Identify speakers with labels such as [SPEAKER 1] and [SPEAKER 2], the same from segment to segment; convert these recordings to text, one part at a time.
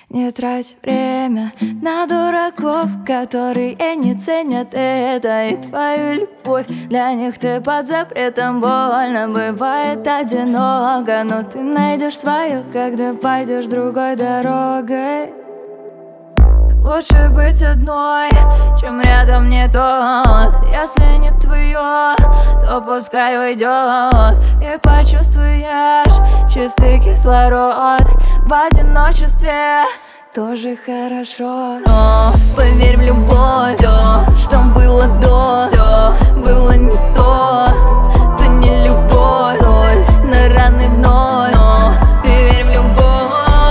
[SPEAKER 1] Не трать время на дураков, которые не ценят это и твою любовь. Для них ты под запретом, больно бывает одиноко, но ты найдешь свое, когда пойдешь другой дорогой. Лучше быть одной, чем рядом не тот. Если не твое, то пускай уйдет, и почувствуешь чистый кислород. В одиночестве тоже хорошо. Но поверь в любовь, все, что было до, все было не то. Ты не любовь, соль на раны вновь. Но ты верь в любовь.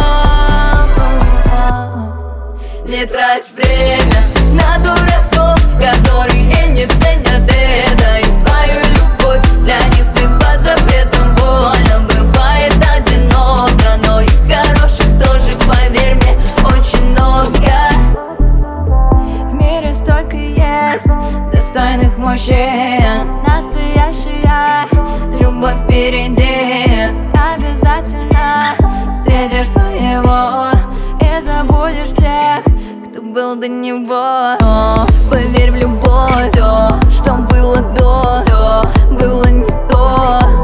[SPEAKER 1] Не трать время на дураков, которые не ценят это и твою любовь. Для них ты под запретом, больно бывает одиноко, но и хороших тоже, поверь мне, очень много. В мире столько есть достойных мужчин, настоящая любовь впереди. Обязательно встретишь своего и забудешь всех, кто был до него. Но поверь в любовь, все, что было до, все было не то.